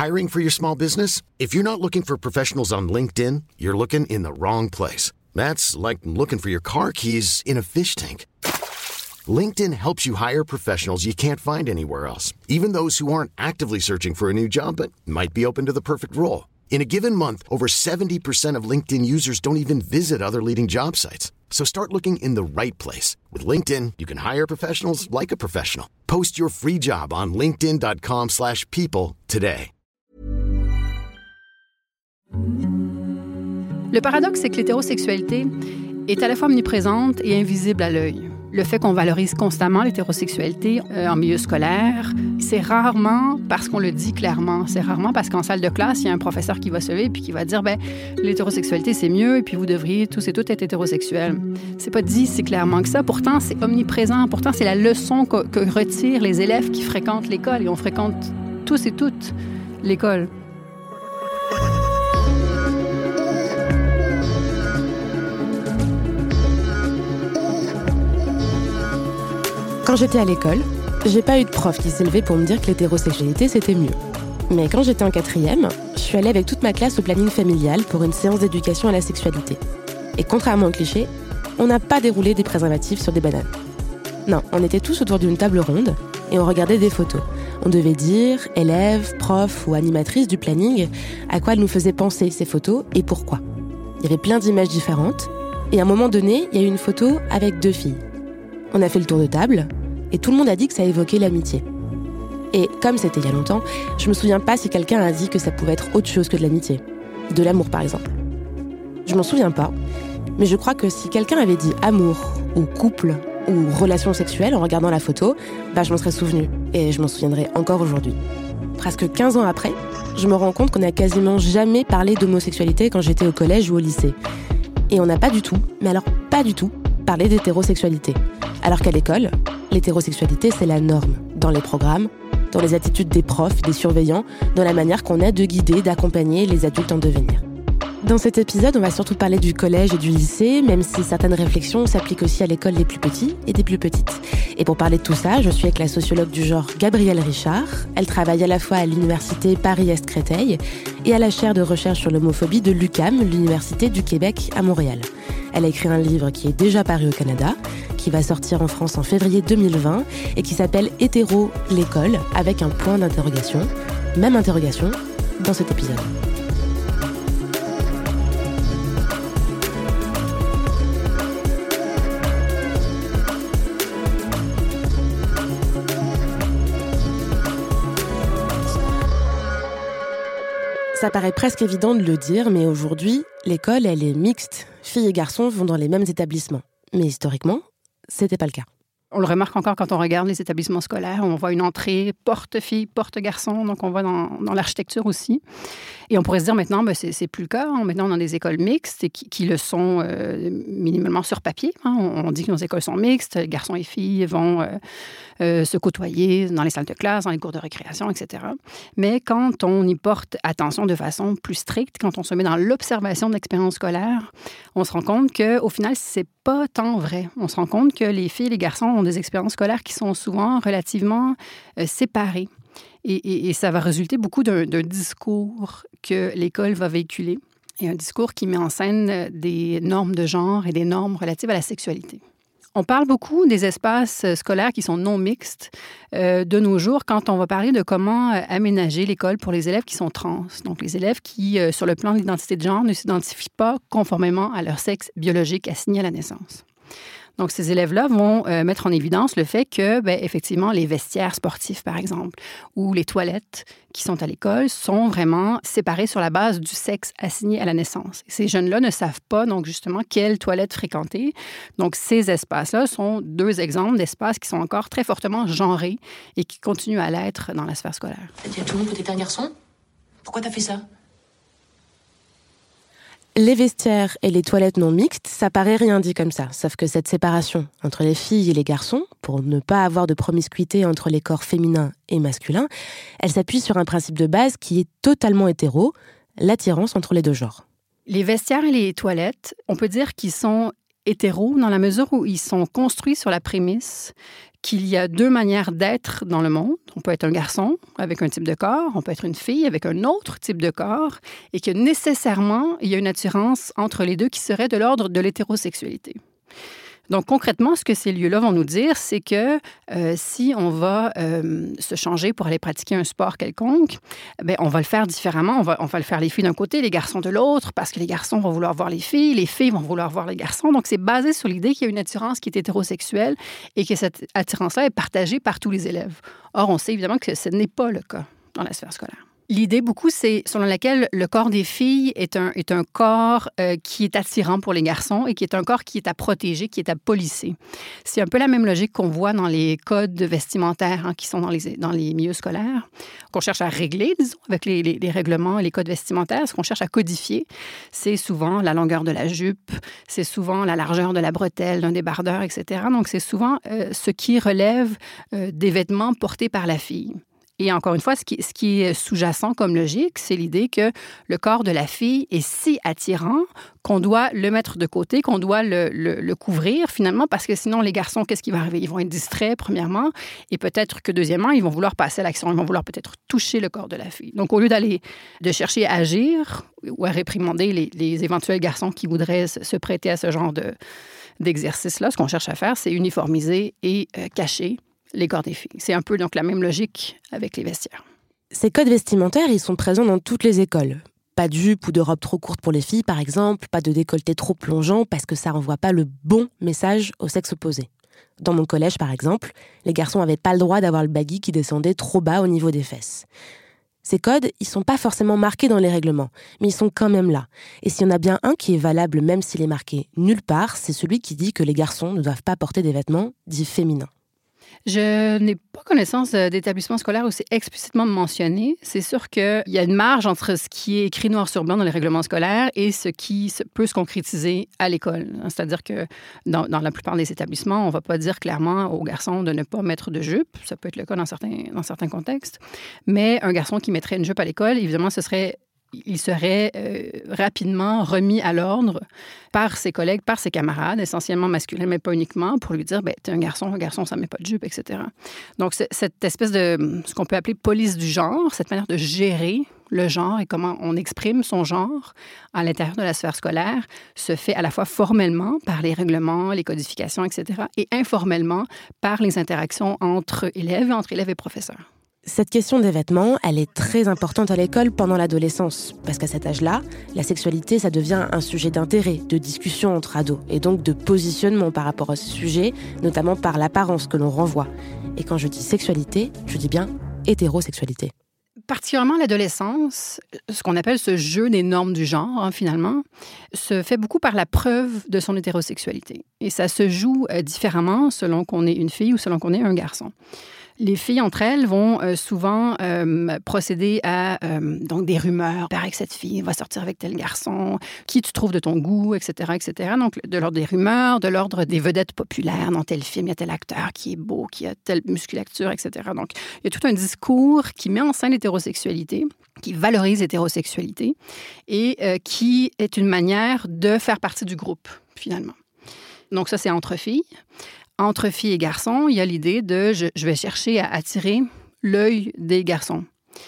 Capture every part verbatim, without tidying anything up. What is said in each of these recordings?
Hiring for your small business? If you're not looking for professionals on LinkedIn, you're looking in the wrong place. That's like looking for your car keys in a fish tank. LinkedIn helps you hire professionals you can't find anywhere else, even those who aren't actively searching for a new job but might be open to the perfect role. In a given month, over seventy percent of LinkedIn users don't even visit other leading job sites. So start looking in the right place. With LinkedIn, you can hire professionals like a professional. Post your free job on linkedin dot com slash people today. Le paradoxe, c'est que l'hétérosexualité est à la fois omniprésente et invisible à l'œil. Le fait qu'on valorise constamment l'hétérosexualité euh, en milieu scolaire, c'est rarement parce qu'on le dit clairement. C'est rarement parce qu'en salle de classe, il y a un professeur qui va se lever et puis qui va dire « ben l'hétérosexualité, c'est mieux et puis vous devriez tous et toutes être hétérosexuels ». C'est pas dit si clairement que ça. Pourtant, c'est omniprésent. Pourtant, c'est la leçon que, que retirent les élèves qui fréquentent l'école. Et on fréquente tous et toutes l'école. Quand j'étais à l'école, j'ai pas eu de prof qui s'est levé pour me dire que l'hétérosexualité, c'était mieux. Mais quand j'étais en quatrième, je suis allée avec toute ma classe au planning familial pour une séance d'éducation à la sexualité. Et contrairement au cliché, on n'a pas déroulé des préservatifs sur des bananes. Non, on était tous autour d'une table ronde et on regardait des photos. On devait dire, élèves, profs ou animatrices du planning, à quoi elles nous faisaient penser ces photos et pourquoi. Il y avait plein d'images différentes et à un moment donné, il y a eu une photo avec deux filles. On a fait le tour de table et tout le monde a dit que ça évoquait l'amitié. Et comme c'était il y a longtemps, je me souviens pas si quelqu'un a dit que ça pouvait être autre chose que de l'amitié. De l'amour, par exemple. Je m'en souviens pas, mais je crois que si quelqu'un avait dit amour, ou couple, ou relation sexuelle en regardant la photo, bah je m'en serais souvenu, et je m'en souviendrai encore aujourd'hui. Presque quinze ans après, je me rends compte qu'on n'a quasiment jamais parlé d'homosexualité quand j'étais au collège ou au lycée. Et on n'a pas du tout, mais alors pas du tout, parlé d'hétérosexualité. Alors qu'à l'école, l'hétérosexualité, c'est la norme, dans les programmes, dans les attitudes des profs, des surveillants, dans la manière qu'on a de guider, d'accompagner les adultes en devenir. Dans cet épisode, on va surtout parler du collège et du lycée, même si certaines réflexions s'appliquent aussi à l'école des plus petits et des plus petites. Et pour parler de tout ça, je suis avec la sociologue du genre Gabrielle Richard. Elle travaille à la fois à l'université Paris-Est Créteil et à la chaire de recherche sur l'homophobie de l'U Q A M, l'université du Québec à Montréal. Elle a écrit un livre qui est déjà paru au Canada, qui va sortir en France en février deux mille vingt et qui s'appelle « Hétéro, l'école » avec un point d'interrogation, même interrogation, dans cet épisode. Ça paraît presque évident de le dire, mais aujourd'hui, l'école, elle est mixte. Filles et garçons vont dans les mêmes établissements. Mais historiquement, c'était pas le cas. On le remarque encore quand on regarde les établissements scolaires. On voit une entrée porte-filles, porte-garçons. Donc, on voit dans, dans l'architecture aussi. Et on pourrait se dire maintenant, ben, c'est, c'est plus le cas. Maintenant, on a des écoles mixtes qui, qui le sont euh, minimalement sur papier. Hein. On, on dit que nos écoles sont mixtes. Garçons et filles vont euh, euh, se côtoyer dans les salles de classe, dans les cours de récréation, et cetera. Mais quand on y porte attention de façon plus stricte, quand on se met dans l'observation de l'expérience scolaire, on se rend compte qu'au final, c'est pas tant vrai. On se rend compte que les filles et les garçons ont des expériences scolaires qui sont souvent relativement euh, séparées. Et, et, et ça va résulter beaucoup d'un, d'un discours que l'école va véhiculer, et un discours qui met en scène des normes de genre et des normes relatives à la sexualité. On parle beaucoup des espaces scolaires qui sont non mixtes euh, de nos jours quand on va parler de comment euh, aménager l'école pour les élèves qui sont trans. Donc, les élèves qui, euh, sur le plan de l'identité de genre, ne s'identifient pas conformément à leur sexe biologique assigné à la naissance. Donc, ces élèves-là vont euh, mettre en évidence le fait que, bien, effectivement, les vestiaires sportifs, par exemple, ou les toilettes qui sont à l'école sont vraiment séparées sur la base du sexe assigné à la naissance. Ces jeunes-là ne savent pas, donc, justement, quelles toilettes fréquenter. Donc, ces espaces-là sont deux exemples d'espaces qui sont encore très fortement genrés et qui continuent à l'être dans la sphère scolaire. T'as dit à tout le monde que t'étais un garçon? Pourquoi t'as fait ça? Les vestiaires et les toilettes non mixtes, ça paraît rien dit comme ça. Sauf que cette séparation entre les filles et les garçons, pour ne pas avoir de promiscuité entre les corps féminins et masculins, elle s'appuie sur un principe de base qui est totalement hétéro, l'attirance entre les deux genres. Les vestiaires et les toilettes, on peut dire qu'ils sont hétéros dans la mesure où ils sont construits sur la prémisse qu'il y a deux manières d'être dans le monde. On peut être un garçon avec un type de corps, on peut être une fille avec un autre type de corps, et que nécessairement, il y a une attirance entre les deux qui serait de l'ordre de l'hétérosexualité. Donc, concrètement, ce que ces lieux-là vont nous dire, c'est que euh, si on va euh, se changer pour aller pratiquer un sport quelconque, bien, on va le faire différemment. On va, on va le faire les filles d'un côté, les garçons de l'autre, parce que les garçons vont vouloir voir les filles, les filles vont vouloir voir les garçons. Donc, c'est basé sur l'idée qu'il y a une attirance qui est hétérosexuelle et que cette attirance-là est partagée par tous les élèves. Or, on sait évidemment que ce n'est pas le cas dans la sphère scolaire. L'idée, beaucoup, c'est selon laquelle le corps des filles est un, est un corps euh, qui est attirant pour les garçons et qui est un corps qui est à protéger, qui est à polisser. C'est un peu la même logique qu'on voit dans les codes vestimentaires hein, qui sont dans les, dans les milieux scolaires, qu'on cherche à régler, disons, avec les, les, les règlements et les codes vestimentaires. Ce qu'on cherche à codifier, c'est souvent la longueur de la jupe, c'est souvent la largeur de la bretelle, d'un débardeur, et cetera. Donc, c'est souvent euh, ce qui relève euh, des vêtements portés par la fille. Et encore une fois, ce qui, ce qui est sous-jacent comme logique, c'est l'idée que le corps de la fille est si attirant qu'on doit le mettre de côté, qu'on doit le, le, le couvrir finalement, parce que sinon, les garçons, qu'est-ce qui va arriver? Ils vont être distraits, premièrement, et peut-être que, deuxièmement, ils vont vouloir passer à l'action, ils vont vouloir peut-être toucher le corps de la fille. Donc, au lieu d'aller, de chercher à agir ou à réprimander les, les éventuels garçons qui voudraient se, se prêter à ce genre de, d'exercice-là, ce qu'on cherche à faire, c'est uniformiser et euh, cacher les corps des filles. C'est un peu donc la même logique avec les vestiaires. Ces codes vestimentaires, ils sont présents dans toutes les écoles. Pas de jupe ou de robe trop courte pour les filles, par exemple, pas de décolleté trop plongeant parce que ça renvoie pas le bon message au sexe opposé. Dans mon collège, par exemple, les garçons n'avaient pas le droit d'avoir le baggy qui descendait trop bas au niveau des fesses. Ces codes, ils sont pas forcément marqués dans les règlements, mais ils sont quand même là. Et s'il y en a bien un qui est valable même s'il est marqué nulle part, c'est celui qui dit que les garçons ne doivent pas porter des vêtements dits féminins. Je n'ai pas connaissance d'établissements scolaires où c'est explicitement mentionné. C'est sûr qu'il y a une marge entre ce qui est écrit noir sur blanc dans les règlements scolaires et ce qui peut se concrétiser à l'école. C'est-à-dire que dans, dans la plupart des établissements, on ne va pas dire clairement aux garçons de ne pas mettre de jupe. Ça peut être le cas dans certains, dans certains contextes. Mais un garçon qui mettrait une jupe à l'école, évidemment, ce serait... il serait euh, rapidement remis à l'ordre par ses collègues, par ses camarades, essentiellement masculins, mais pas uniquement, pour lui dire, ben, t'es un garçon, un garçon, ça ne met pas de jupe, et cetera. Donc, c'est, cette espèce de, ce qu'on peut appeler police du genre, cette manière de gérer le genre et comment on exprime son genre à l'intérieur de la sphère scolaire, se fait à la fois formellement par les règlements, les codifications, et cetera, et informellement par les interactions entre élèves et entre élèves et professeurs. Cette question des vêtements, elle est très importante à l'école pendant l'adolescence. Parce qu'à cet âge-là, la sexualité, ça devient un sujet d'intérêt, de discussion entre ados, et donc de positionnement par rapport à ce sujet, notamment par l'apparence que l'on renvoie. Et quand je dis sexualité, je dis bien hétérosexualité. Particulièrement l'adolescence, ce qu'on appelle ce jeu des normes du genre, hein, finalement, se fait beaucoup par la preuve de son hétérosexualité. Et ça se joue euh, différemment selon qu'on est une fille ou selon qu'on est un garçon. Les filles, entre elles, vont euh, souvent euh, procéder à euh, donc des rumeurs. « Paraît que cette fille va sortir avec tel garçon. Qui tu trouves de ton goût, et cetera, et cetera » Donc, de l'ordre des rumeurs, de l'ordre des vedettes populaires. Dans tel film, il y a tel acteur qui est beau, qui a telle musculature, et cetera. Donc, il y a tout un discours qui met en scène l'hétérosexualité, qui valorise l'hétérosexualité et euh, qui est une manière de faire partie du groupe, finalement. Donc, ça, c'est entre filles. Entre filles et garçons, il y a l'idée de je, je vais chercher à attirer l'œil des garçons.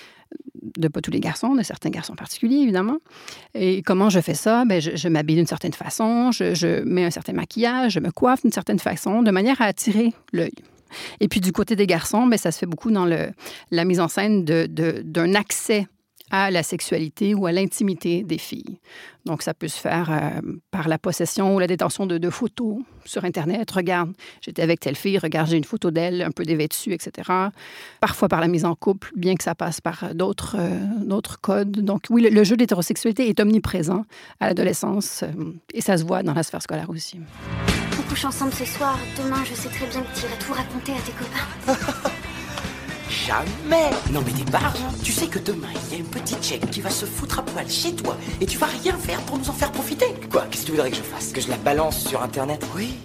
De pas tous les garçons, de certains garçons particuliers, évidemment. Et comment je fais ça? Bien, je, je m'habille d'une certaine façon, je, je mets un certain maquillage, je me coiffe d'une certaine façon, de manière à attirer l'œil. Et puis, du côté des garçons, bien, ça se fait beaucoup dans le, la mise en scène de, de, d'un accès à la sexualité ou à l'intimité des filles. Donc, ça peut se faire euh, par la possession ou la détention de, de photos sur Internet. Regarde, j'étais avec telle fille, regarde, j'ai une photo d'elle, un peu dévêtue, et cetera. Parfois par la mise en couple, bien que ça passe par d'autres, euh, d'autres codes. Donc, oui, le, le jeu d'hétérosexualité est omniprésent à l'adolescence euh, et ça se voit dans la sphère scolaire aussi. On couche ensemble ce soir. Demain, je sais très bien que tu iras tout raconter à tes copains. Jamais! Non mais t'es barge, hein. Tu sais que demain, il y a une petite tchèque qui va se foutre à poil chez toi et tu vas rien faire pour nous en faire profiter. Quoi? Qu'est-ce que tu voudrais que je fasse? Que je la balance sur Internet? Oui.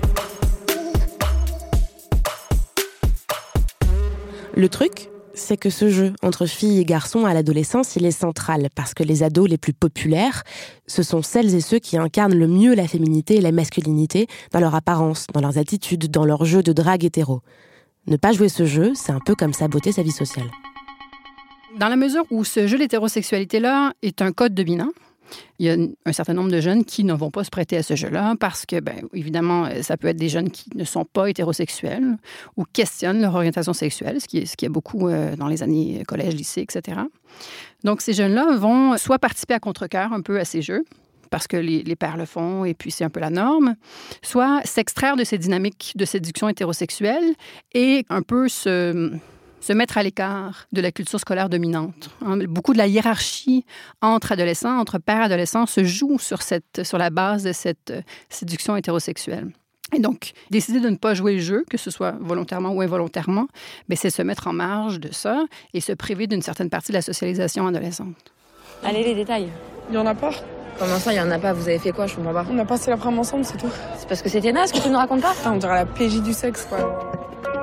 Le truc, c'est que ce jeu entre filles et garçons à l'adolescence, il est central parce que les ados les plus populaires, ce sont celles et ceux qui incarnent le mieux la féminité et la masculinité dans leur apparence, dans leurs attitudes, dans leur jeu de drague hétéro. Ne pas jouer ce jeu, c'est un peu comme saboter sa vie sociale. Dans la mesure où ce jeu d'hétérosexualité-là est un code dominant, il y a un certain nombre de jeunes qui ne vont pas se prêter à ce jeu-là parce que, bien, évidemment, ça peut être des jeunes qui ne sont pas hétérosexuels ou questionnent leur orientation sexuelle, ce qui est, ce qui est beaucoup euh, dans les années collège, lycée, et cetera. Donc, ces jeunes-là vont soit participer à contre-cœur un peu à ces jeux, parce que les, les pères le font et puis c'est un peu la norme, soit s'extraire de ces dynamiques de séduction hétérosexuelle et un peu se... se mettre à l'écart de la culture scolaire dominante. Beaucoup de la hiérarchie entre adolescents, entre pères adolescents, se joue sur, cette, sur la base de cette séduction hétérosexuelle. Et donc, décider de ne pas jouer le jeu, que ce soit volontairement ou involontairement, bien, c'est se mettre en marge de ça et se priver d'une certaine partie de la socialisation adolescente. Allez, les détails. Il y en a pas. Comment ça, il y en a pas? Vous avez fait quoi? Je comprends pas. On a passé l'après-midi ensemble, c'est tout. C'est parce que c'était naze que tu ne racontes pas? Putain, on dirait la P J du sexe, quoi.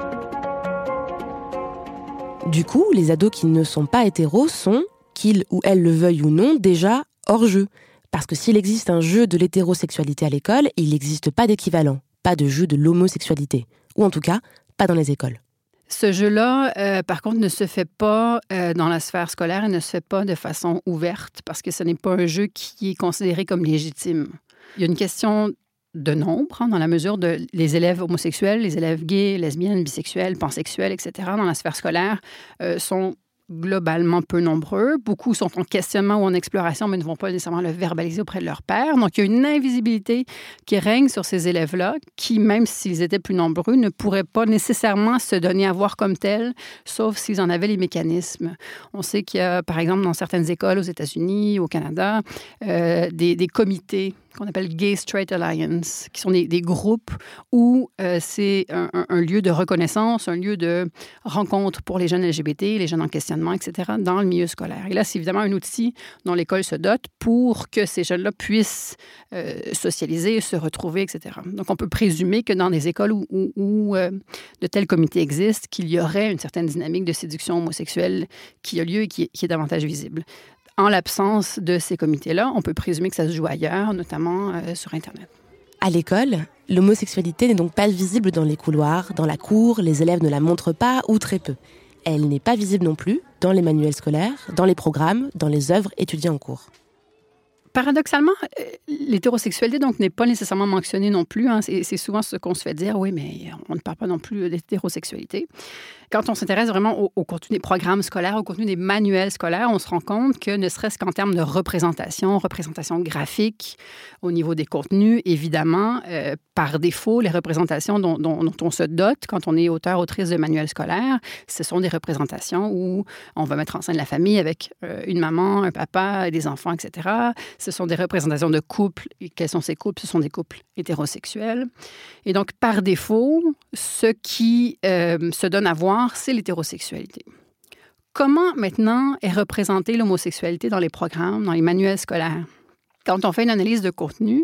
Du coup, les ados qui ne sont pas hétéros sont, qu'ils ou elles le veuillent ou non, déjà hors jeu. Parce que s'il existe un jeu de l'hétérosexualité à l'école, il n'existe pas d'équivalent, pas de jeu de l'homosexualité. Ou en tout cas, pas dans les écoles. Ce jeu-là, euh, par contre, ne se fait pas euh, dans la sphère scolaire et ne se fait pas de façon ouverte parce que ce n'est pas un jeu qui est considéré comme légitime. Il y a une question de nombre, hein, dans la mesure de les élèves homosexuels, les élèves gays, lesbiennes, bisexuels, pansexuels, et cetera, dans la sphère scolaire, euh, sont globalement peu nombreux. Beaucoup sont en questionnement ou en exploration, mais ne vont pas nécessairement le verbaliser auprès de leur père. Donc, il y a une invisibilité qui règne sur ces élèves-là, qui, même s'ils étaient plus nombreux, ne pourraient pas nécessairement se donner à voir comme tels, sauf s'ils en avaient les mécanismes. On sait qu'il y a, par exemple, dans certaines écoles aux États-Unis, au Canada, euh, des, des comités qu'on appelle Gay Straight Alliance, qui sont des, des groupes où euh, c'est un, un, un lieu de reconnaissance, un lieu de rencontre pour les jeunes L G B T, les jeunes en questionnement, et cetera, dans le milieu scolaire. Et là, c'est évidemment un outil dont l'école se dote pour que ces jeunes-là puissent euh, socialiser, se retrouver, et cetera. Donc, on peut présumer que dans des écoles où, où, où euh, de tels comités existent, qu'il y aurait une certaine dynamique de séduction homosexuelle qui a lieu et qui, qui est davantage visible. En l'absence de ces comités-là, on peut présumer que ça se joue ailleurs, notamment euh, sur Internet. À l'école, l'homosexualité n'est donc pas visible dans les couloirs, dans la cour, les élèves ne la montrent pas ou très peu. Elle n'est pas visible non plus dans les manuels scolaires, dans les programmes, dans les œuvres étudiées en cours. Paradoxalement, l'hétérosexualité donc n'est pas nécessairement mentionnée non plus. Hein. C'est, c'est souvent ce qu'on se fait dire, oui, mais on ne parle pas non plus d'hétérosexualité. Quand on s'intéresse vraiment au, au contenu des programmes scolaires, au contenu des manuels scolaires, on se rend compte que ne serait-ce qu'en termes de représentation, représentation graphique, au niveau des contenus, évidemment, euh, par défaut, les représentations dont, dont, dont on se dote quand on est auteur, autrice de manuels scolaires, ce sont des représentations où on va mettre en scène la famille avec euh, une maman, un papa, des enfants, et cetera. Ce sont des représentations de couples. Et quels sont ces couples? Ce sont des couples hétérosexuels. Et donc, par défaut, ce qui euh, se donne à voir, c'est l'hétérosexualité. Comment, maintenant, est représentée l'homosexualité dans les programmes, dans les manuels scolaires? Quand on fait une analyse de contenu,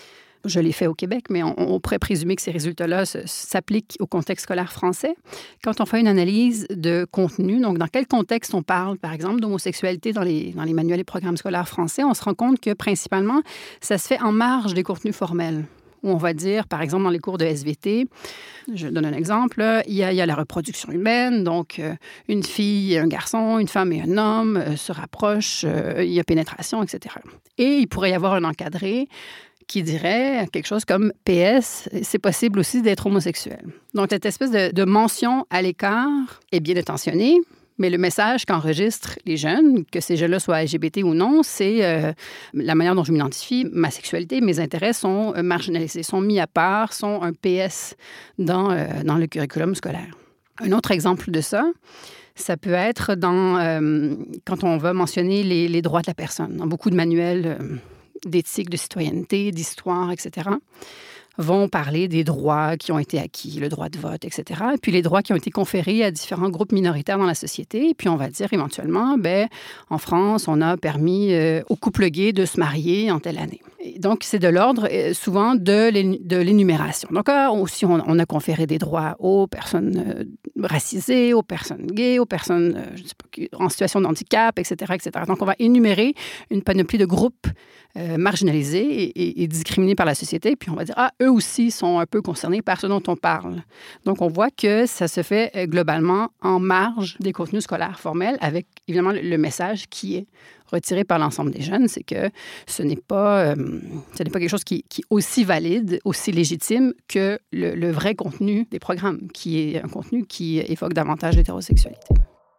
je l'ai fait au Québec, mais on, on pourrait présumer que ces résultats-là se, s'appliquent au contexte scolaire français. Quand on fait une analyse de contenu, donc dans quel contexte on parle, par exemple, d'homosexualité dans les, dans les manuels et programmes scolaires français, on se rend compte que, principalement, ça se fait en marge des contenus formels. Où on va dire, par exemple, dans les cours de S V T, je donne un exemple, là, il, y a, il y a la reproduction humaine, donc euh, une fille et un garçon, une femme et un homme euh, se rapprochent, euh, il y a pénétration, et cetera. Et il pourrait y avoir un encadré qui dirait quelque chose comme « P S, c'est possible aussi d'être homosexuel ». Donc, cette espèce de, de mention à l'écart est bien intentionnée, mais le message qu'enregistrent les jeunes, que ces jeunes-là soient L G B T ou non, c'est euh, la manière dont je m'identifie, ma sexualité, mes intérêts sont euh, marginalisés, sont mis à part, sont un P S dans, euh, dans le curriculum scolaire. Un autre exemple de ça, ça peut être dans, euh, quand on va mentionner les, les droits de la personne. Dans beaucoup de manuels euh, d'éthique, de citoyenneté, d'histoire, et cetera, vont parler des droits qui ont été acquis, le droit de vote, et cetera, et puis les droits qui ont été conférés à différents groupes minoritaires dans la société. Et puis on va dire éventuellement, ben, en France, on a permis euh, aux couples gays de se marier en telle année. Et donc, c'est de l'ordre euh, souvent de, l'é- de l'énumération. Donc, euh, aussi, on, on a conféré des droits aux personnes euh, racisées, aux personnes gays, aux personnes euh, je sais pas, qui- en situation de handicap, et cetera, et cetera. Donc, on va énumérer une panoplie de groupes euh, marginalisés et, et, et discriminés par la société. Puis, on va dire, ah, eux aussi sont un peu concernés par ce dont on parle. Donc, on voit que ça se fait euh, globalement en marge des contenus scolaires formels avec, évidemment, le, le message qui est retiré par l'ensemble des jeunes, c'est que ce n'est pas, euh, ce n'est pas quelque chose qui, qui est aussi valide, aussi légitime que le, le vrai contenu des programmes, qui est un contenu qui évoque davantage l'hétérosexualité.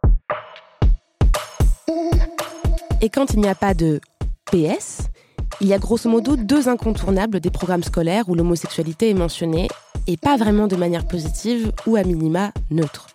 Et quand il n'y a pas de P S, il y a grosso modo deux incontournables des programmes scolaires où l'homosexualité est mentionnée, et pas vraiment de manière positive ou à minima neutre.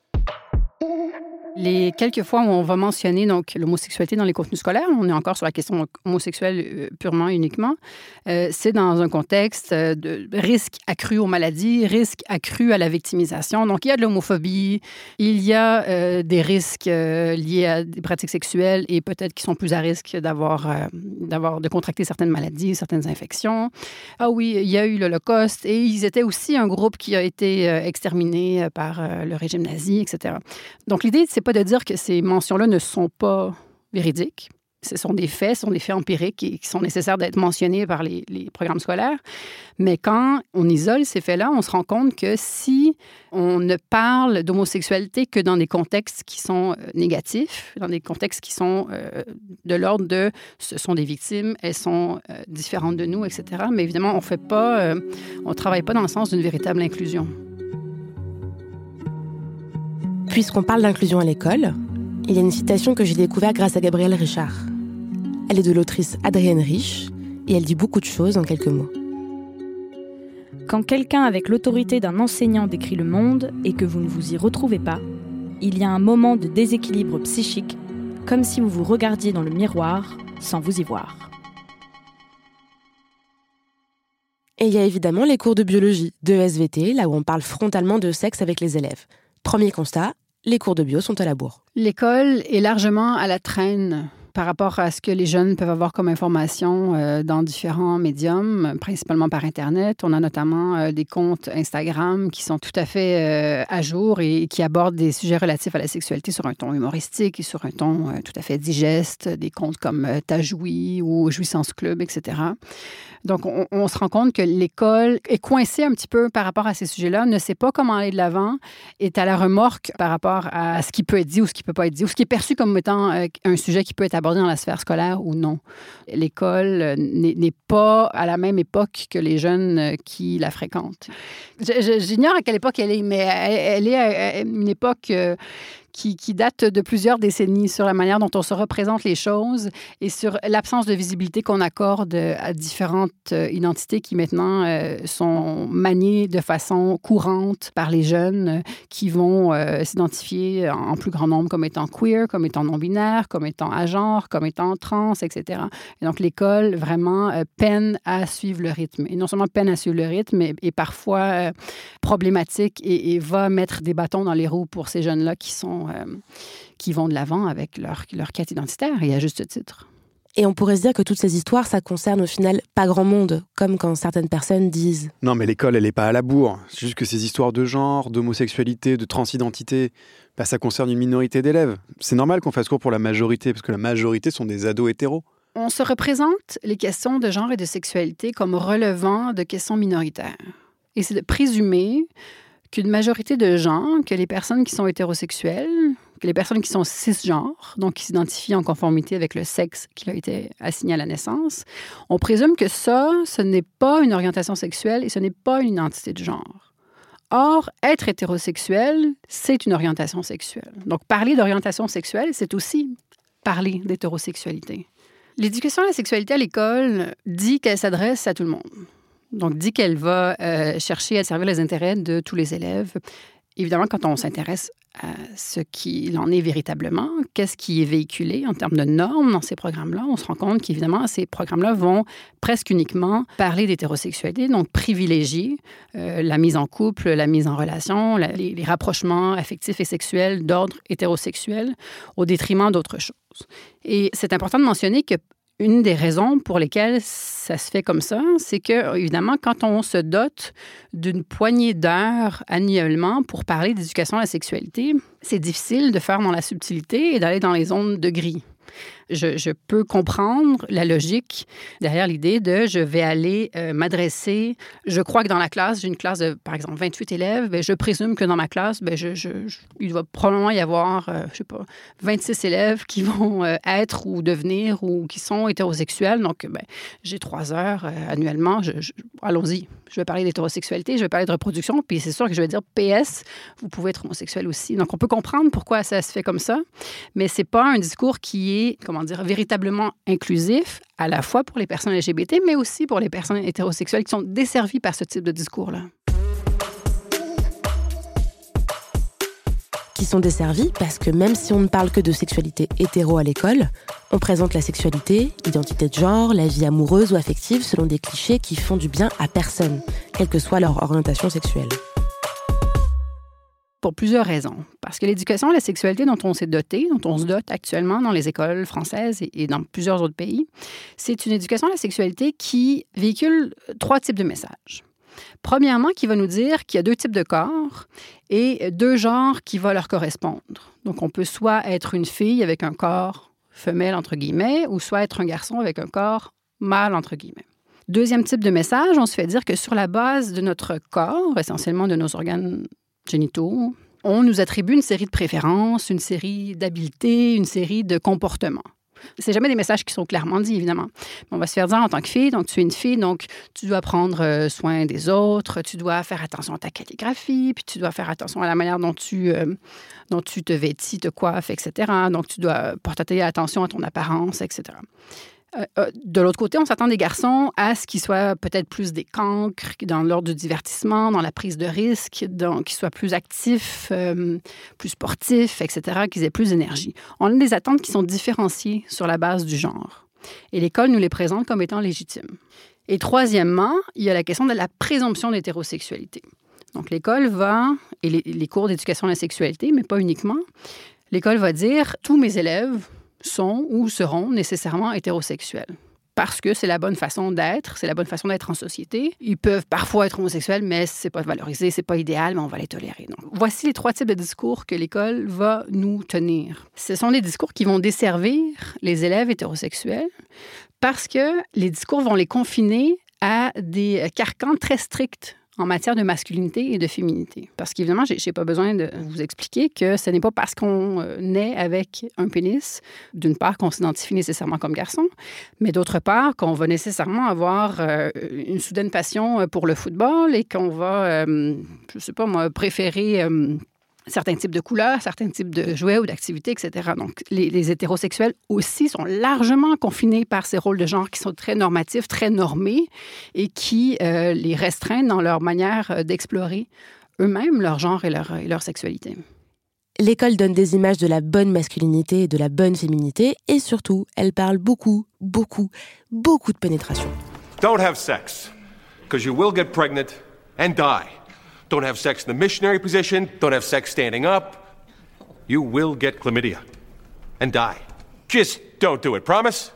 Les quelques fois où on va mentionner donc, l'homosexualité dans les contenus scolaires, on est encore sur la question homosexuelle euh, purement, uniquement, euh, c'est dans un contexte euh, de risque accru aux maladies, risque accru à la victimisation. Donc, il y a de l'homophobie, il y a euh, des risques euh, liés à des pratiques sexuelles et peut-être qui sont plus à risque d'avoir, euh, d'avoir, de contracter certaines maladies, certaines infections. Ah oui, il y a eu l'Holocauste et ils étaient aussi un groupe qui a été euh, exterminé par euh, le régime nazi, et cetera. Donc, l'idée, c'est pas de dire que ces mentions-là ne sont pas véridiques. Ce sont des faits, ce sont des faits empiriques et qui sont nécessaires d'être mentionnés par les, les programmes scolaires. Mais quand on isole ces faits-là, on se rend compte que si on ne parle d'homosexualité que dans des contextes qui sont euh, négatifs, dans des contextes qui sont euh, de l'ordre de « ce sont des victimes, elles sont euh, différentes de nous », et cetera. Mais évidemment, on fait pas, euh, on ne travaille pas dans le sens d'une véritable inclusion. Puisqu'on parle d'inclusion à l'école, il y a une citation que j'ai découverte grâce à Gabrielle Richard. Elle est de l'autrice Adrienne Rich et elle dit beaucoup de choses en quelques mots. Quand quelqu'un avec l'autorité d'un enseignant décrit le monde et que vous ne vous y retrouvez pas, il y a un moment de déséquilibre psychique, comme si vous vous regardiez dans le miroir sans vous y voir. Et il y a évidemment les cours de biologie, de S V T, là où on parle frontalement de sexe avec les élèves. Premier constat, les cours de bio sont à la bourre. L'école est largement à la traîne par rapport à ce que les jeunes peuvent avoir comme information euh, dans différents médiums, principalement par Internet. On a notamment euh, des comptes Instagram qui sont tout à fait euh, à jour et qui abordent des sujets relatifs à la sexualité sur un ton humoristique et sur un ton euh, tout à fait digeste, des comptes comme euh, Tajoui ou Jouissance Club, et cetera. Donc, on, on se rend compte que l'école est coincée un petit peu par rapport à ces sujets-là, ne sait pas comment aller de l'avant, est à la remorque par rapport à ce qui peut être dit ou ce qui ne peut pas être dit, ou ce qui est perçu comme étant euh, un sujet qui peut être abordé dans la sphère scolaire ou non. L'école euh, n'est, n'est pas à la même époque que les jeunes euh, qui la fréquentent. Je, je, j'ignore à quelle époque elle est, mais elle, elle est à une époque... Euh, Qui, qui date de plusieurs décennies sur la manière dont on se représente les choses et sur l'absence de visibilité qu'on accorde à différentes identités qui maintenant euh, sont maniées de façon courante par les jeunes euh, qui vont euh, s'identifier en plus grand nombre comme étant queer, comme étant non-binaire, comme étant agenre, comme étant trans, et cetera. Et donc, l'école, vraiment, euh, peine à suivre le rythme. Et non seulement peine à suivre le rythme, mais est parfois euh, problématique et, et va mettre des bâtons dans les roues pour ces jeunes-là qui sont Euh, qui vont de l'avant avec leur, leur quête identitaire, et à juste titre. Et on pourrait se dire que toutes ces histoires, ça concerne au final pas grand monde, comme quand certaines personnes disent... Non, mais l'école, elle n'est pas à la bourre. C'est juste que ces histoires de genre, d'homosexualité, de transidentité, bah, ça concerne une minorité d'élèves. C'est normal qu'on fasse cours pour la majorité, parce que la majorité sont des ados hétéros. On se représente les questions de genre et de sexualité comme relevant de questions minoritaires. Et c'est de présumer qu'une majorité de gens, que les personnes qui sont hétérosexuelles, que les personnes qui sont cisgenres, donc qui s'identifient en conformité avec le sexe qui leur a été assigné à la naissance, on présume que ça, ce n'est pas une orientation sexuelle et ce n'est pas une identité de genre. Or, être hétérosexuel, c'est une orientation sexuelle. Donc, parler d'orientation sexuelle, c'est aussi parler d'hétérosexualité. L'éducation à la sexualité à l'école dit qu'elle s'adresse à tout le monde. Donc, dit qu'elle va euh, chercher à servir les intérêts de tous les élèves. Évidemment, quand on s'intéresse à ce qu'il en est véritablement, qu'est-ce qui est véhiculé en termes de normes dans ces programmes-là, on se rend compte qu'évidemment, ces programmes-là vont presque uniquement parler d'hétérosexualité, donc privilégier euh, la mise en couple, la mise en relation, la, les, les rapprochements affectifs et sexuels d'ordre hétérosexuel au détriment d'autres choses. Et c'est important de mentionner que Une des raisons pour lesquelles ça se fait comme ça, c'est que, évidemment, quand on se dote d'une poignée d'heures annuellement pour parler d'éducation à la sexualité, c'est difficile de faire dans la subtilité et d'aller dans les zones de gris. Je, je peux comprendre la logique derrière l'idée de je vais aller euh, m'adresser. Je crois que dans la classe, j'ai une classe de, par exemple, vingt-huit élèves. Bien, je présume que dans ma classe, bien, je, je, je, il va probablement y avoir, euh, je sais pas, vingt-six élèves qui vont euh, être ou devenir ou qui sont hétérosexuels. Donc, bien, j'ai trois heures euh, annuellement. Je, je, allons-y. Je vais parler d'hétérosexualité, je vais parler de reproduction. Puis c'est sûr que je vais dire P S, vous pouvez être homosexuel aussi. Donc, on peut comprendre pourquoi ça se fait comme ça. Mais c'est pas un discours qui est, comment dire, véritablement inclusif, à la fois pour les personnes L G B T, mais aussi pour les personnes hétérosexuelles qui sont desservies par ce type de discours-là. Qui sont desservies parce que même si on ne parle que de sexualité hétéro à l'école, on présente la sexualité, l'identité de genre, la vie amoureuse ou affective selon des clichés qui font du bien à personne, quelle que soit leur orientation sexuelle. Pour plusieurs raisons. Parce que l'éducation à la sexualité dont on s'est doté, dont on se dote actuellement dans les écoles françaises et dans plusieurs autres pays, c'est une éducation à la sexualité qui véhicule trois types de messages. Premièrement, qui va nous dire qu'il y a deux types de corps et deux genres qui vont leur correspondre. Donc, on peut soit être une fille avec un corps femelle, entre guillemets, ou soit être un garçon avec un corps mâle, entre guillemets. Deuxième type de message, on se fait dire que sur la base de notre corps, essentiellement de nos organes génitaux, on nous attribue une série de préférences, une série d'habiletés, une série de comportements. C'est jamais des messages qui sont clairement dits, évidemment. On va se faire dire en tant que fille, donc tu es une fille, donc tu dois prendre soin des autres, tu dois faire attention à ta calligraphie, puis tu dois faire attention à la manière dont tu, euh, dont tu te vêtis, te coiffes, et cetera. Donc tu dois porter attention à ton apparence, et cetera. Euh, de l'autre côté, on s'attend des garçons à ce qu'ils soient peut-être plus des cancres dans l'ordre du divertissement, dans la prise de risque, donc qu'ils soient plus actifs, euh, plus sportifs, et cetera, qu'ils aient plus d'énergie. On a des attentes qui sont différenciées sur la base du genre. Et l'école nous les présente comme étant légitimes. Et troisièmement, il y a la question de la présomption d'hétérosexualité. Donc l'école va, et les, les cours d'éducation à la sexualité, mais pas uniquement, l'école va dire « tous mes élèves » sont ou seront nécessairement hétérosexuels. Parce que c'est la bonne façon d'être, c'est la bonne façon d'être en société. Ils peuvent parfois être homosexuels, mais c'est pas valorisé, c'est pas idéal, mais on va les tolérer. Donc, voici les trois types de discours que l'école va nous tenir. Ce sont des discours qui vont desservir les élèves hétérosexuels parce que les discours vont les confiner à des carcans très stricts en matière de masculinité et de féminité. Parce qu'évidemment, je n'ai pas besoin de vous expliquer que ce n'est pas parce qu'on naît avec un pénis, d'une part, qu'on s'identifie nécessairement comme garçon, mais d'autre part, qu'on va nécessairement avoir euh, une soudaine passion pour le football et qu'on va, euh, je ne sais pas moi, préférer euh, certains types de couleurs, certains types de jouets ou d'activités, et cetera. Donc, les, les hétérosexuels aussi sont largement confinés par ces rôles de genre qui sont très normatifs, très normés et qui euh, les restreignent dans leur manière d'explorer eux-mêmes leur genre et leur, et leur sexualité. L'école donne des images de la bonne masculinité et de la bonne féminité et surtout, elle parle beaucoup, beaucoup, beaucoup de pénétration. Don't have sex, because you will get pregnant and die. Don't have sex in the missionary position. Don't have sex standing up. You will get chlamydia and die. Just don't do it. Promise?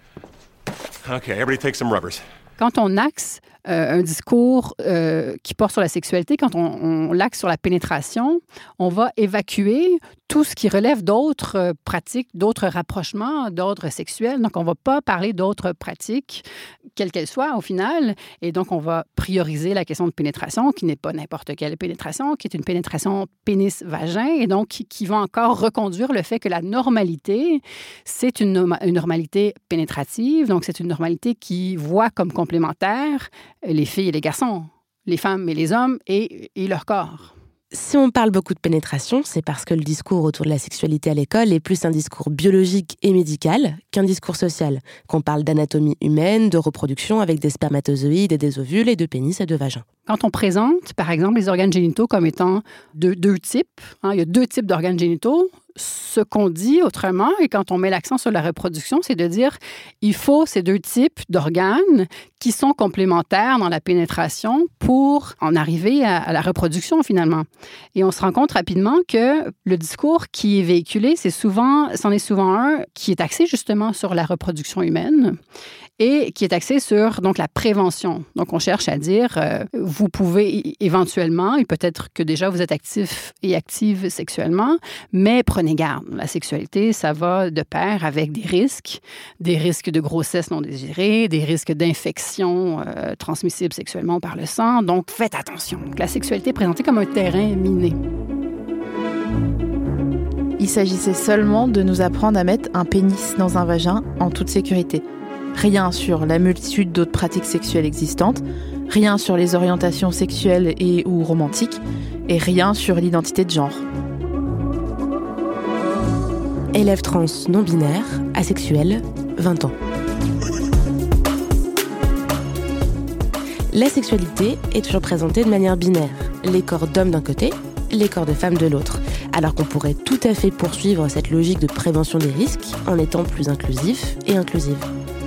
Okay, everybody take some rubbers. Quand on axe euh, un discours euh, qui porte sur la sexualité, quand on, on l'axe sur la pénétration, on va évacuer tout ce qui relève d'autres euh, pratiques, d'autres rapprochements d'ordre sexuel. Donc, on ne va pas parler d'autres pratiques, quelles qu'elles soient, au final. Et donc, on va prioriser la question de pénétration, qui n'est pas n'importe quelle pénétration, qui est une pénétration pénis-vagin, et donc qui, qui va encore reconduire le fait que la normalité, c'est une, no- une normalité pénétrative. Donc, c'est une normalité qui voit comme complémentaire les filles et les garçons, les femmes et les hommes et, et leur corps. Si on parle beaucoup de pénétration, c'est parce que le discours autour de la sexualité à l'école est plus un discours biologique et médical qu'un discours social, qu'on parle d'anatomie humaine, de reproduction avec des spermatozoïdes et des ovules et de pénis et de vagin. Quand on présente, par exemple, les organes génitaux comme étant deux, deux types, hein, il y a deux types d'organes génitaux, ce qu'on dit autrement, et quand on met l'accent sur la reproduction, c'est de dire il faut ces deux types d'organes qui sont complémentaires dans la pénétration pour en arriver à, à la reproduction finalement. Et on se rend compte rapidement que le discours qui est véhiculé, c'est souvent, c'en est souvent un qui est axé justement sur la reproduction humaine et qui est axé sur donc la prévention. Donc, on cherche à dire, euh, vous pouvez éventuellement, et peut-être que déjà vous êtes actif et active sexuellement, mais prenez garde. La sexualité, ça va de pair avec des risques, des risques de grossesse non désirée, des risques d'infection euh, transmissibles sexuellement par le sang. Donc, faites attention. Donc, la sexualité est présentée comme un terrain miné. Il s'agissait seulement de nous apprendre à mettre un pénis dans un vagin en toute sécurité. Rien sur la multitude d'autres pratiques sexuelles existantes, rien sur les orientations sexuelles et ou romantiques, et rien sur l'identité de genre. Élève trans non-binaire, asexuel, vingt ans. La sexualité est toujours présentée de manière binaire. Les corps d'hommes d'un côté, les corps de femmes de l'autre. Alors qu'on pourrait tout à fait poursuivre cette logique de prévention des risques en étant plus inclusif et inclusive.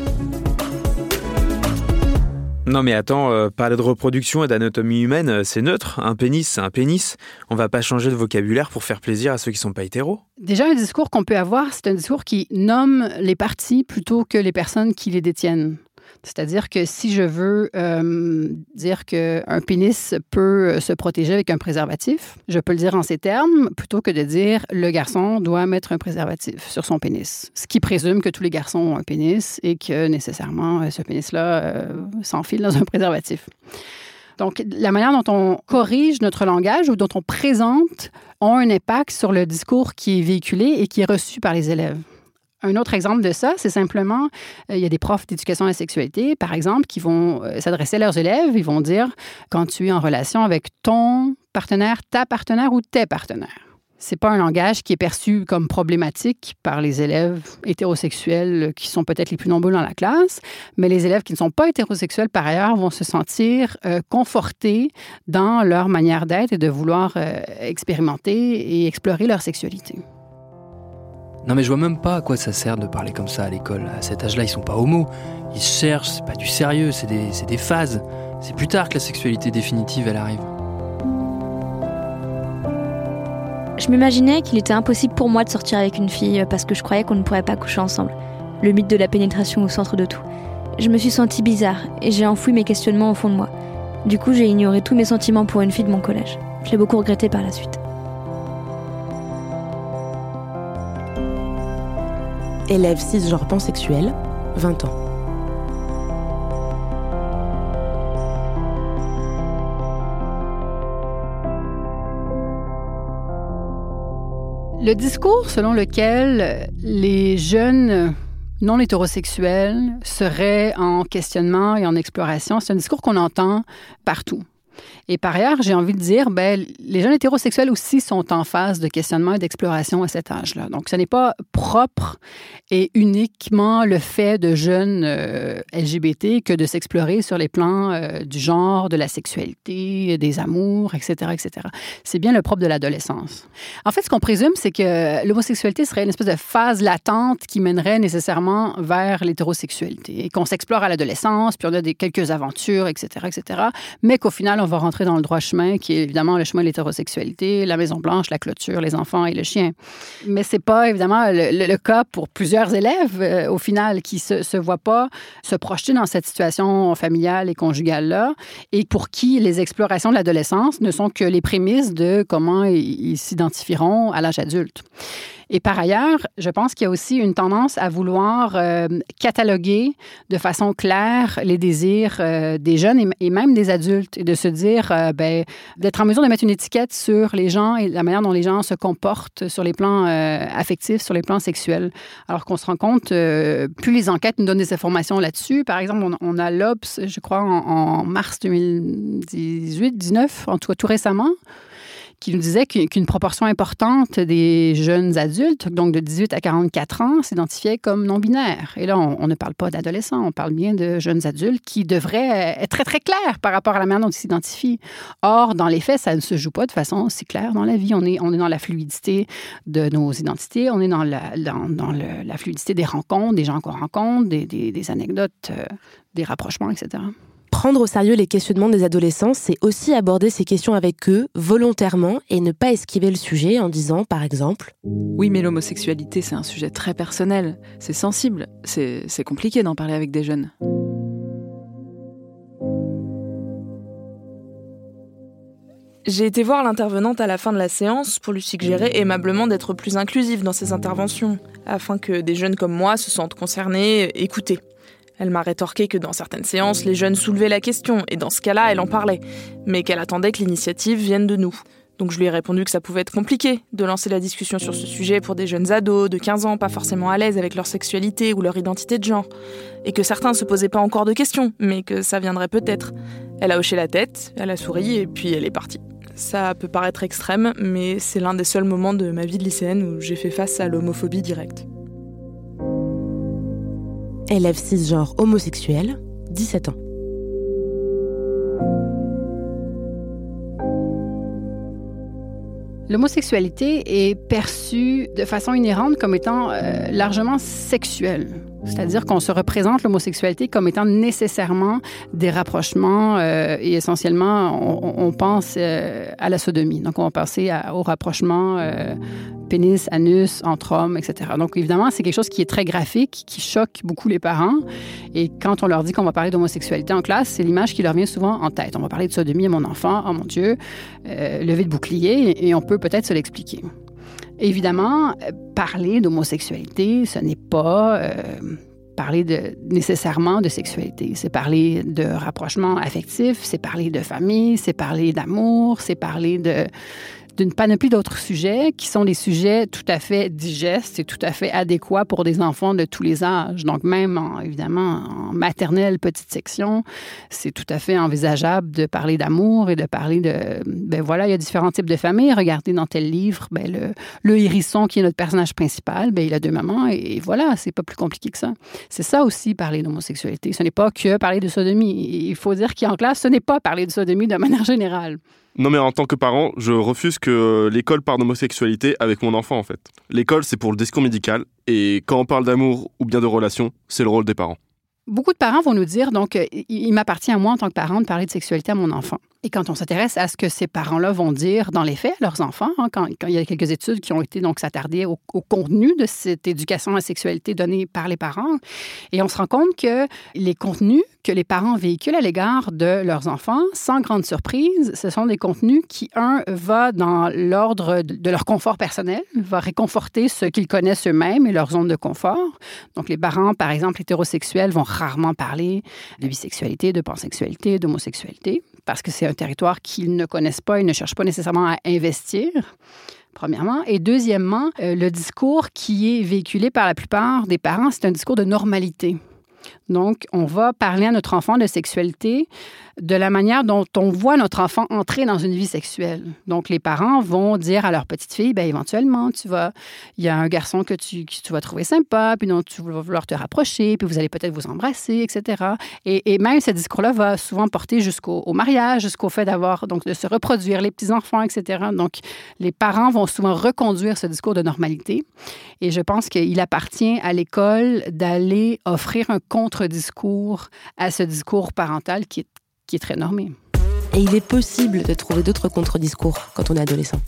Non mais attends, euh, parler de reproduction et d'anatomie humaine, euh, c'est neutre. Un pénis, c'est un pénis. On va pas changer de vocabulaire pour faire plaisir à ceux qui sont pas hétéros. Déjà, un discours qu'on peut avoir, c'est un discours qui nomme les parties plutôt que les personnes qui les détiennent. C'est-à-dire que si je veux euh, dire qu'un pénis peut se protéger avec un préservatif, je peux le dire en ces termes plutôt que de dire le garçon doit mettre un préservatif sur son pénis. Ce qui présume que tous les garçons ont un pénis et que nécessairement ce pénis-là euh, s'enfile dans un préservatif. Donc, la manière dont on corrige notre langage ou dont on présente ont un impact sur le discours qui est véhiculé et qui est reçu par les élèves. Un autre exemple de ça, c'est simplement, euh, il y a des profs d'éducation à la sexualité, par exemple, qui vont euh, s'adresser à leurs élèves, ils vont dire, quand tu es en relation avec ton partenaire, ta partenaire ou tes partenaires. C'est pas un langage qui est perçu comme problématique par les élèves hétérosexuels qui sont peut-être les plus nombreux dans la classe, mais les élèves qui ne sont pas hétérosexuels, par ailleurs, vont se sentir euh, confortés dans leur manière d'être et de vouloir euh, expérimenter et explorer leur sexualité. Non mais je vois même pas à quoi ça sert de parler comme ça à l'école. À cet âge-là, ils sont pas homo. Ils se cherchent, c'est pas du sérieux, c'est des, c'est des phases. C'est plus tard que la sexualité définitive, elle arrive. Je m'imaginais qu'il était impossible pour moi de sortir avec une fille parce que je croyais qu'on ne pourrait pas coucher ensemble. Le mythe de la pénétration au centre de tout. Je me suis sentie bizarre et j'ai enfoui mes questionnements au fond de moi. Du coup, j'ai ignoré tous mes sentiments pour une fille de mon collège. Je l'ai beaucoup regretté par la suite. Élève cisgenre pansexuel, vingt ans. Le discours selon lequel les jeunes non hétérosexuels seraient en questionnement et en exploration, c'est un discours qu'on entend partout. Et par ailleurs, j'ai envie de dire, ben, les jeunes hétérosexuels aussi sont en phase de questionnement et d'exploration à cet âge-là. Donc, ce n'est pas propre et uniquement le fait de jeunes euh, L G B T que de s'explorer sur les plans euh, du genre, de la sexualité, des amours, et cetera, et cetera. C'est bien le propre de l'adolescence. En fait, ce qu'on présume, c'est que l'homosexualité serait une espèce de phase latente qui mènerait nécessairement vers l'hétérosexualité et qu'on s'explore à l'adolescence, puis on a des, quelques aventures, et cetera, et cetera, mais qu'au final, on va rentrer dans le droit chemin, qui est évidemment le chemin de l'hétérosexualité, la Maison-Blanche, la clôture, les enfants et le chien. Mais c'est pas évidemment le, le, le cas pour plusieurs élèves, euh, au final, qui se, se voient pas se projeter dans cette situation familiale et conjugale-là, et pour qui les explorations de l'adolescence ne sont que les prémices de comment ils, ils s'identifieront à l'âge adulte. Et par ailleurs, je pense qu'il y a aussi une tendance à vouloir euh, cataloguer de façon claire les désirs euh, des jeunes et, et même des adultes et de se dire, euh, ben, d'être en mesure de mettre une étiquette sur les gens et la manière dont les gens se comportent sur les plans euh, affectifs, sur les plans sexuels. Alors qu'on se rend compte, euh, plus les enquêtes nous donnent des informations là-dessus. Par exemple, on, on a l'O B S, je crois, en, en mars deux mille dix-huit dix-neuf, en tout cas tout récemment, qui nous disait qu'une proportion importante des jeunes adultes, donc de dix-huit à quarante-quatre ans, s'identifiaient comme non-binaires. Et là, on, on ne parle pas d'adolescents, on parle bien de jeunes adultes qui devraient être très, très clairs par rapport à la manière dont ils s'identifient. Or, dans les faits, ça ne se joue pas de façon si claire dans la vie. On est, on est dans la fluidité de nos identités, on est dans la, dans, dans le, la fluidité des rencontres, des gens qu'on rencontre, des, des, des anecdotes, euh, des rapprochements, et cetera. Prendre au sérieux les questionnements des adolescents, c'est aussi aborder ces questions avec eux, volontairement, et ne pas esquiver le sujet en disant, par exemple... Oui, mais l'homosexualité, c'est un sujet très personnel. C'est sensible. C'est, c'est compliqué d'en parler avec des jeunes. J'ai été voir l'intervenante à la fin de la séance pour lui suggérer aimablement d'être plus inclusive dans ses interventions, afin que des jeunes comme moi se sentent concernés, écoutés. Elle m'a rétorqué que dans certaines séances, les jeunes soulevaient la question, et dans ce cas-là, elle en parlait, mais qu'elle attendait que l'initiative vienne de nous. Donc je lui ai répondu que ça pouvait être compliqué de lancer la discussion sur ce sujet pour des jeunes ados de quinze ans, pas forcément à l'aise avec leur sexualité ou leur identité de genre, et que certains ne se posaient pas encore de questions, mais que ça viendrait peut-être. Elle a hoché la tête, elle a souri, et puis elle est partie. Ça peut paraître extrême, mais c'est l'un des seuls moments de ma vie de lycéenne où j'ai fait face à l'homophobie directe. Élève cisgenre homosexuel, dix-sept ans. L'homosexualité est perçue de façon inhérente comme étant euh, largement sexuelle. C'est-à-dire qu'on se représente l'homosexualité comme étant nécessairement des rapprochements euh, et essentiellement, on, on pense euh, à la sodomie. Donc, on va penser à, au rapprochement euh, pénis, anus, entre hommes, et cetera. Donc, évidemment, c'est quelque chose qui est très graphique, qui choque beaucoup les parents. Et quand on leur dit qu'on va parler d'homosexualité en classe, c'est l'image qui leur vient souvent en tête. On va parler de sodomie à mon enfant, oh mon Dieu, euh, lever le bouclier, et on peut peut-être se l'expliquer. Évidemment, parler d'homosexualité, ce n'est pas euh, parler de, nécessairement de sexualité. C'est parler de rapprochement affectif, c'est parler de famille, c'est parler d'amour, c'est parler de, d'une panoplie d'autres sujets qui sont des sujets tout à fait digestes et tout à fait adéquats pour des enfants de tous les âges. Donc même, en, évidemment, en maternelle, petite section, c'est tout à fait envisageable de parler d'amour et de parler de... Ben voilà, il y a différents types de familles. Regardez dans tel livre, ben le, le hérisson qui est notre personnage principal, ben il a deux mamans et, et voilà, c'est pas plus compliqué que ça. C'est ça aussi, parler d'homosexualité. Ce n'est pas que parler de sodomie. Il faut dire qu'en classe, ce n'est pas parler de sodomie de manière générale. Non, mais en tant que parent, je refuse que l'école parle d'homosexualité avec mon enfant, en fait. L'école, c'est pour le discours médical, et quand on parle d'amour ou bien de relation, c'est le rôle des parents. Beaucoup de parents vont nous dire, donc, il m'appartient à moi en tant que parent de parler de sexualité à mon enfant. Et quand on s'intéresse à ce que ces parents-là vont dire dans les faits à leurs enfants, hein, quand, quand il y a quelques études qui ont été donc s'attarder au, au contenu de cette éducation à la sexualité donnée par les parents, et on se rend compte que les contenus que les parents véhiculent à l'égard de leurs enfants, sans grande surprise, ce sont des contenus qui, un, va dans l'ordre de leur confort personnel, va réconforter ce qu'ils connaissent eux-mêmes et leur zone de confort. Donc, les parents, par exemple, hétérosexuels, vont rarement parler de bisexualité, de pansexualité, d'homosexualité, parce que c'est un territoire qu'ils ne connaissent pas et ne cherchent pas nécessairement à investir, premièrement. Et deuxièmement, euh, le discours qui est véhiculé par la plupart des parents, c'est un discours de normalité. Donc, on va parler à notre enfant de sexualité de la manière dont on voit notre enfant entrer dans une vie sexuelle. Donc, les parents vont dire à leur petite fille, bien, éventuellement, tu vas, il y a un garçon que tu, que tu vas trouver sympa, puis dont tu vas vouloir te rapprocher, puis vous allez peut-être vous embrasser, et cetera. Et, et même ce discours-là va souvent porter jusqu'au au mariage, jusqu'au fait d'avoir, donc, de se reproduire, les petits-enfants, et cetera. Donc, les parents vont souvent reconduire ce discours de normalité. Et je pense qu'il appartient à l'école d'aller offrir un contre-discours à ce discours parental qui est, qui est très normé. Et il est possible de trouver d'autres contre-discours quand on est adolescent.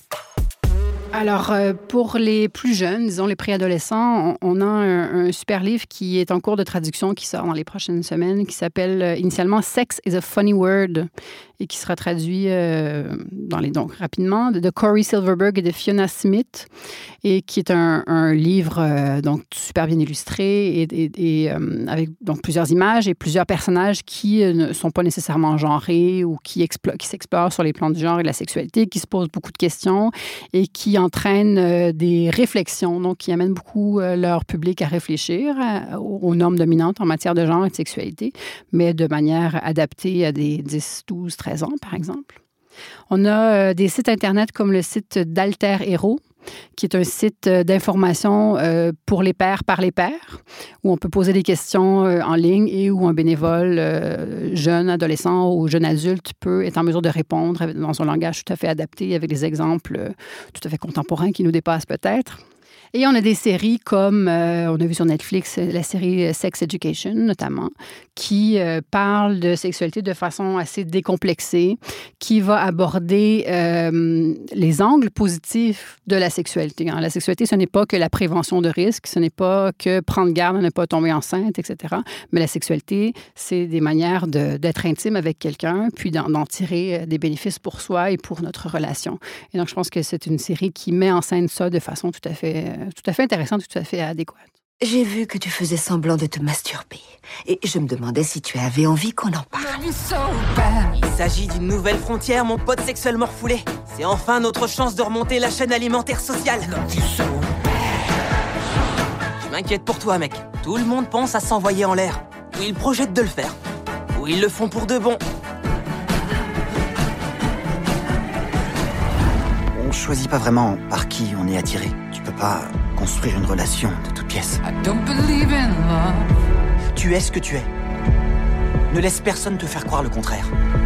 Alors, euh, pour les plus jeunes, disons les préadolescents, on, on a un, un super livre qui est en cours de traduction, qui sort dans les prochaines semaines, qui s'appelle euh, initialement « Sex is a funny word » et qui sera traduit euh, dans les, donc, rapidement, de, de Corey Silverberg et de Fiona Smith, et qui est un, un livre euh, donc, super bien illustré et, et, et euh, avec donc, plusieurs images et plusieurs personnages qui euh, ne sont pas nécessairement genrés ou qui, explo- qui s'explorent sur les plans du genre et de la sexualité, qui se posent beaucoup de questions et qui entraînent euh, des réflexions, donc qui amènent beaucoup euh, leur public à réfléchir à, aux normes dominantes en matière de genre et de sexualité, mais de manière adaptée à des dix, douze, treize ans, par exemple. On a euh, des sites Internet comme le site d'Alter Héros, qui est un site d'information euh, pour les pairs par les pairs, où on peut poser des questions euh, en ligne et où un bénévole euh, jeune, adolescent ou jeune adulte peut être en mesure de répondre dans un langage tout à fait adapté, avec des exemples euh, tout à fait contemporains qui nous dépassent peut-être. Et on a des séries comme, euh, on a vu sur Netflix, la série Sex Education notamment, qui euh, parle de sexualité de façon assez décomplexée, qui va aborder euh, les angles positifs de la sexualité. Hein. La sexualité, ce n'est pas que la prévention de risques, ce n'est pas que prendre garde à ne pas tomber enceinte, et cetera. Mais la sexualité, c'est des manières de, d'être intime avec quelqu'un, puis d'en, d'en tirer des bénéfices pour soi et pour notre relation. Et donc, je pense que c'est une série qui met en scène ça de façon tout à fait... tout à fait intéressante, tout à fait adéquate. J'ai vu que tu faisais semblant de te masturber. Et je me demandais si tu avais envie qu'on en parle. Il s'agit d'une nouvelle frontière, mon pote sexuellement refoulé. C'est enfin notre chance de remonter la chaîne alimentaire sociale. Je m'inquiète pour toi, mec. Tout le monde pense à s'envoyer en l'air. Ou ils projettent de le faire. Ou ils le font pour de bon. On choisit pas vraiment par qui on est attiré. Tu peux pas construire une relation de toutes pièces. Tu es ce que tu es. Ne laisse personne te faire croire le contraire.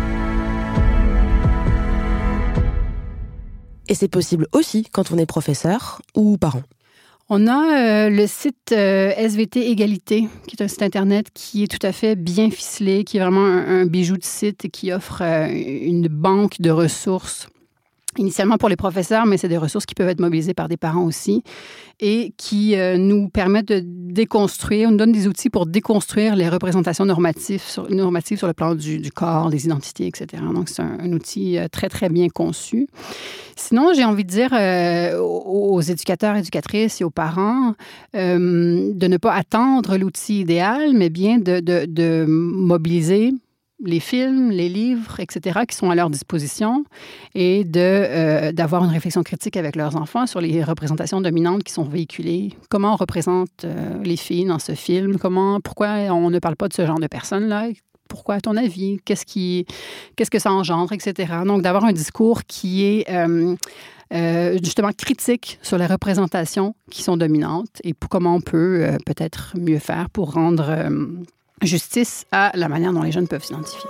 Et c'est possible aussi quand on est professeur ou parent. On a euh, le site euh, S V T Égalité, qui est un site Internet qui est tout à fait bien ficelé, qui est vraiment un, un bijou de site et qui offre euh, une banque de ressources. Initialement pour les professeurs, mais c'est des ressources qui peuvent être mobilisées par des parents aussi et qui euh, nous permettent de déconstruire, nous donnent des outils pour déconstruire les représentations normatives sur, normatives sur le plan du, du corps, des identités, et cetera. Donc, c'est un, un outil euh, très, très bien conçu. Sinon, j'ai envie de dire euh, aux, aux éducateurs, éducatrices et aux parents euh, de ne pas attendre l'outil idéal, mais bien de, de, de mobiliser les films, les livres, et cetera, qui sont à leur disposition et de, euh, d'avoir une réflexion critique avec leurs enfants sur les représentations dominantes qui sont véhiculées. Comment on représente euh, les filles dans ce film? Comment, pourquoi on ne parle pas de ce genre de personnes-là? Pourquoi, à ton avis? Qu'est-ce, qui, qu'est-ce que ça engendre, et cetera. Donc, d'avoir un discours qui est euh, euh, justement critique sur les représentations qui sont dominantes et pour comment on peut euh, peut-être mieux faire pour rendre... Euh, justice à la manière dont les jeunes peuvent s'identifier.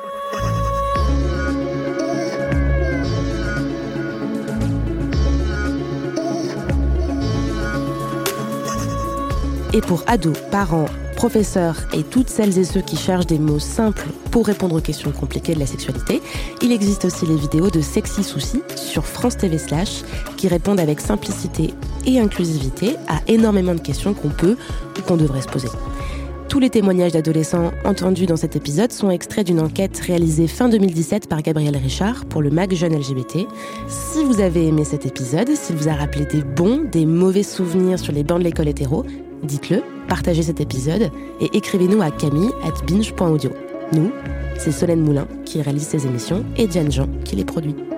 Et pour ados, parents, professeurs et toutes celles et ceux qui cherchent des mots simples pour répondre aux questions compliquées de la sexualité, il existe aussi les vidéos de Sexy Soucis sur France T V slash qui répondent avec simplicité et inclusivité à énormément de questions qu'on peut ou qu'on devrait se poser. Tous les témoignages d'adolescents entendus dans cet épisode sont extraits d'une enquête réalisée fin deux mille dix-sept par Gabriel Richard pour le mag Jeunes L G B T. Si vous avez aimé cet épisode, s'il vous a rappelé des bons, des mauvais souvenirs sur les bancs de l'école hétéro, dites-le, partagez cet épisode et écrivez-nous à camille arobase binge point audio. Nous, c'est Solène Moulin qui réalise ces émissions et Diane Jean qui les produit.